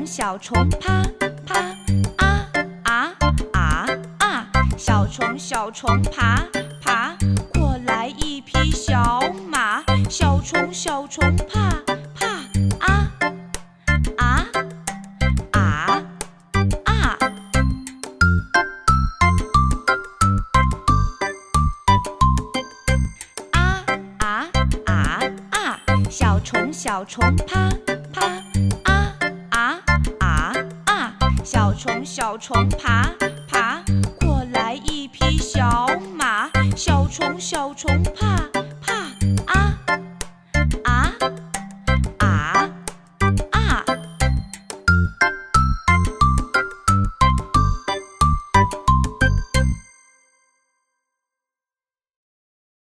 小虫啪啪啊啊啊啊，小虫小虫爬爬，过来一匹小马，小虫小虫怕怕啊啊啊啊。小虫小虫啪啪啊啊啊啊，小虫小虫爬爬，过来一匹小马，小虫小虫